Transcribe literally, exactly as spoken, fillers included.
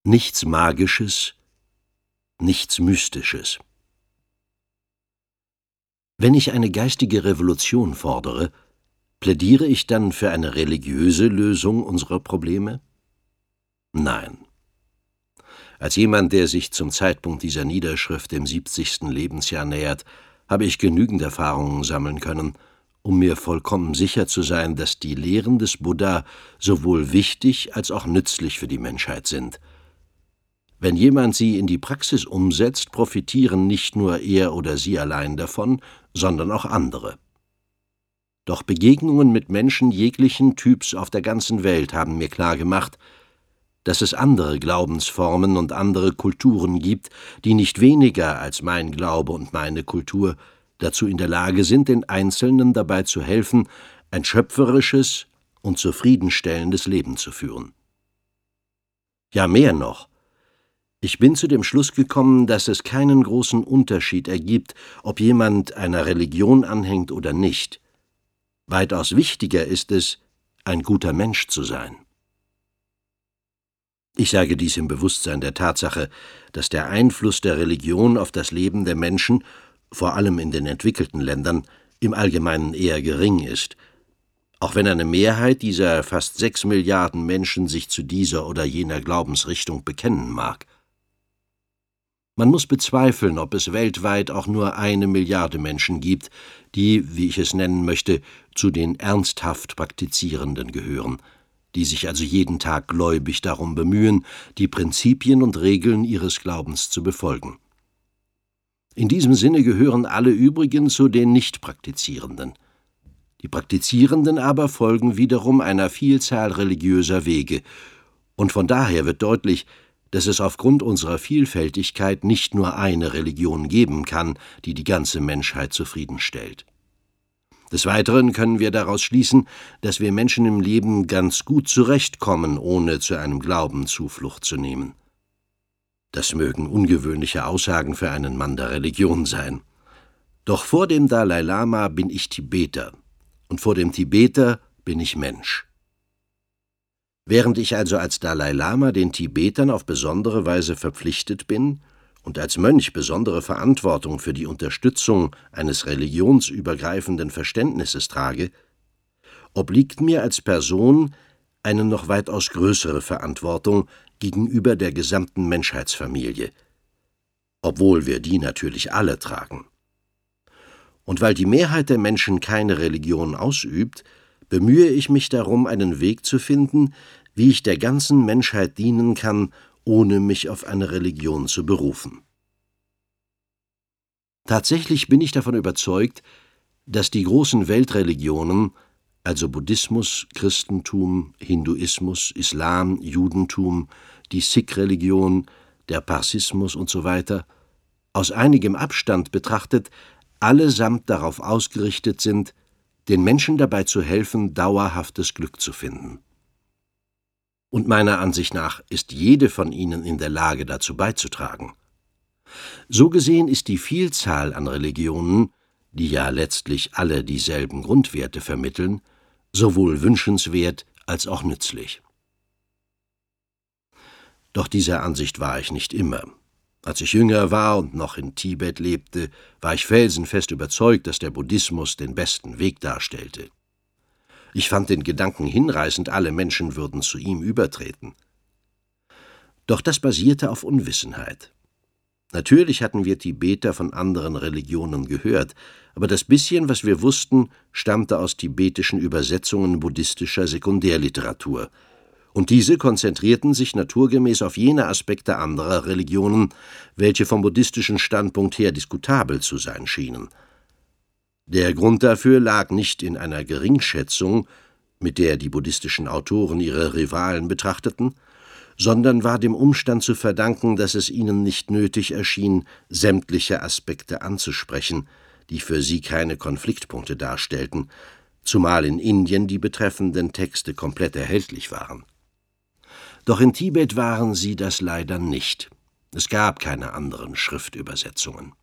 Nichts Magisches, nichts Mystisches. Wenn ich eine geistige Revolution fordere, plädiere ich dann für eine religiöse Lösung unserer Probleme? Nein. Als jemand, der sich zum Zeitpunkt dieser Niederschrift dem siebzigsten Lebensjahr nähert, habe ich genügend Erfahrungen sammeln können, um mir vollkommen sicher zu sein, dass die Lehren des Buddha sowohl wichtig als auch nützlich für die Menschheit sind. Wenn jemand sie in die Praxis umsetzt, profitieren nicht nur er oder sie allein davon, sondern auch andere. Doch Begegnungen mit Menschen jeglichen Typs auf der ganzen Welt haben mir klargemacht, dass es andere Glaubensformen und andere Kulturen gibt, die nicht weniger als mein Glaube und meine Kultur dazu in der Lage sind, den Einzelnen dabei zu helfen, ein schöpferisches und zufriedenstellendes Leben zu führen. Ja, mehr noch. Ich bin zu dem Schluss gekommen, dass es keinen großen Unterschied ergibt, ob jemand einer Religion anhängt oder nicht. Weitaus wichtiger ist es, ein guter Mensch zu sein. Ich sage dies im Bewusstsein der Tatsache, dass der Einfluss der Religion auf das Leben der Menschen, vor allem in den entwickelten Ländern, im Allgemeinen eher gering ist, auch wenn eine Mehrheit dieser fast sechs Milliarden Menschen sich zu dieser oder jener Glaubensrichtung bekennen mag. Man muss bezweifeln, ob es weltweit auch nur eine Milliarde Menschen gibt, die, wie ich es nennen möchte, zu den ernsthaft Praktizierenden gehören, die sich also jeden Tag gläubig darum bemühen, die Prinzipien und Regeln ihres Glaubens zu befolgen. In diesem Sinne gehören alle übrigen zu den Nicht-Praktizierenden. Die Praktizierenden aber folgen wiederum einer Vielzahl religiöser Wege, und von daher wird deutlich, dass es aufgrund unserer Vielfältigkeit nicht nur eine Religion geben kann, die die ganze Menschheit zufriedenstellt. Des Weiteren können wir daraus schließen, dass wir Menschen im Leben ganz gut zurechtkommen, ohne zu einem Glauben Zuflucht zu nehmen. Das mögen ungewöhnliche Aussagen für einen Mann der Religion sein. Doch vor dem Dalai Lama bin ich Tibeter, und vor dem Tibeter bin ich Mensch. Während ich also als Dalai Lama den Tibetern auf besondere Weise verpflichtet bin und als Mönch besondere Verantwortung für die Unterstützung eines religionsübergreifenden Verständnisses trage, obliegt mir als Person eine noch weitaus größere Verantwortung gegenüber der gesamten Menschheitsfamilie, obwohl wir die natürlich alle tragen. Und weil die Mehrheit der Menschen keine Religion ausübt, bemühe ich mich darum, einen Weg zu finden, wie ich der ganzen Menschheit dienen kann, ohne mich auf eine Religion zu berufen. Tatsächlich bin ich davon überzeugt, dass die großen Weltreligionen, also Buddhismus, Christentum, Hinduismus, Islam, Judentum, die Sikh-Religion, der Parsismus usw., aus einigem Abstand betrachtet, allesamt darauf ausgerichtet sind, den Menschen dabei zu helfen, dauerhaftes Glück zu finden. Und meiner Ansicht nach ist jede von ihnen in der Lage, dazu beizutragen. So gesehen ist die Vielzahl an Religionen, die ja letztlich alle dieselben Grundwerte vermitteln, sowohl wünschenswert als auch nützlich. Doch dieser Ansicht war ich nicht immer. Als ich jünger war und noch in Tibet lebte, war ich felsenfest überzeugt, dass der Buddhismus den besten Weg darstellte. Ich fand den Gedanken hinreißend, alle Menschen würden zu ihm übertreten. Doch das basierte auf Unwissenheit. Natürlich hatten wir Tibeter von anderen Religionen gehört, aber das bisschen, was wir wussten, stammte aus tibetischen Übersetzungen buddhistischer Sekundärliteratur, und diese konzentrierten sich naturgemäß auf jene Aspekte anderer Religionen, welche vom buddhistischen Standpunkt her diskutabel zu sein schienen. Der Grund dafür lag nicht in einer Geringschätzung, mit der die buddhistischen Autoren ihre Rivalen betrachteten, sondern war dem Umstand zu verdanken, dass es ihnen nicht nötig erschien, sämtliche Aspekte anzusprechen, die für sie keine Konfliktpunkte darstellten, zumal in Indien die betreffenden Texte komplett erhältlich waren. Doch in Tibet waren sie das leider nicht. Es gab keine anderen Schriftübersetzungen.